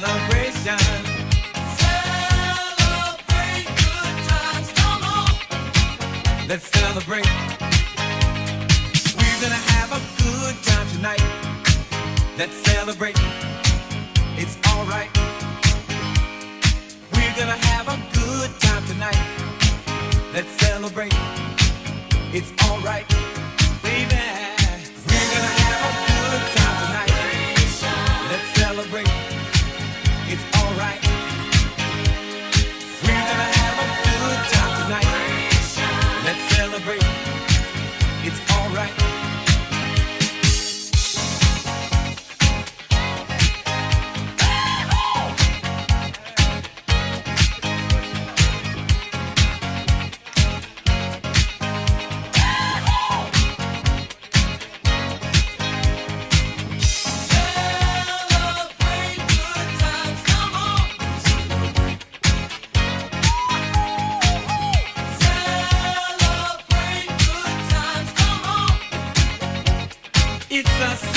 celebration. Celebrate good times, come on. Let's celebrate. We're gonna have a good time tonight. Let's celebrate. It's alright. We're gonna have a good time tonight. Let's celebrate. It's alright, baby. We're gonna have a good time tonight. Let's celebrate. It's alright. We're gonna have a good time tonight. Let's celebrate. It's alright. Celebrate good times, come on. Celebrate good times, come on. It's a